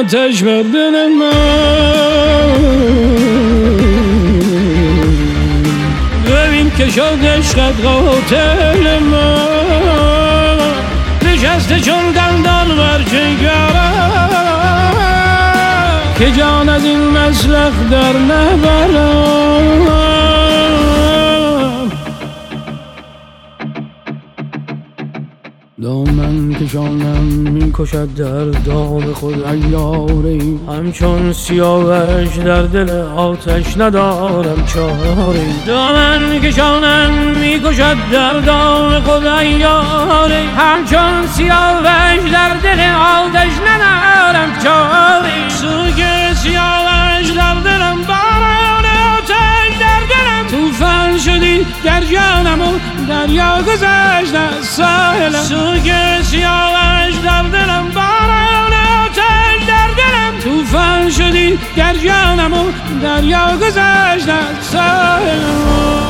آتش بر دل من ببین که شد عشقت قاتل من نشسته چون دندان بر جگرم که جان از این مسلخ در نبرم دامن کشانم میکشد در دام خود عیاری همچون سیاوش در دل آتش ندارم چاری دامن کشانم میکشد در دام خود عیاری همچون سیاوش در دل آتش ندارم چاری سوگ سیاوش در دلم باران آتش در دلم توفان شدی در جانم و دریا گذشت از ساحلم سوگ سیاوش در دلم باران آتش در دلم توفان شدی در جانم و دریا گذشت از ساحلم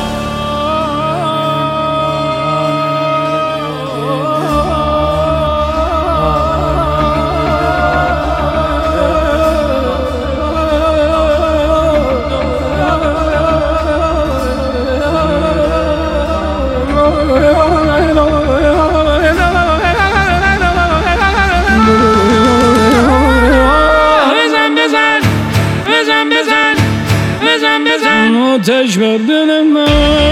آتش بر دل من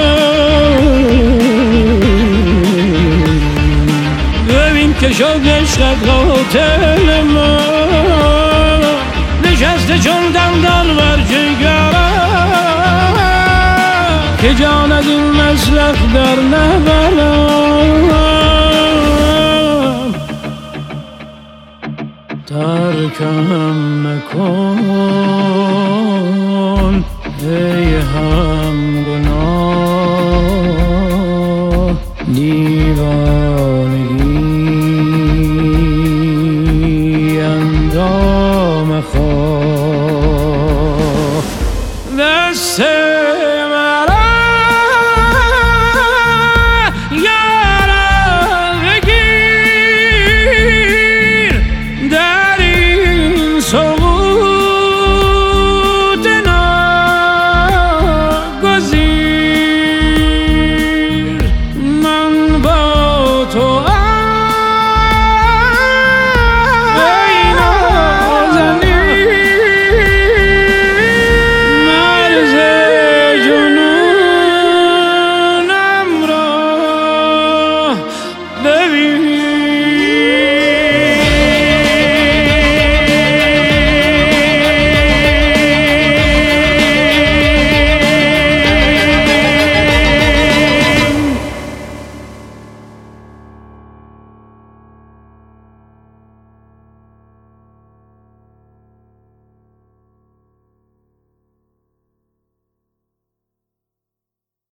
ببین که شد عشقت قاتل من نشسته چون دندان بر جگرم که جان از این مسلخ در نبرم ترکم مکن ای هم گناه دیوانگی اندام خواه دست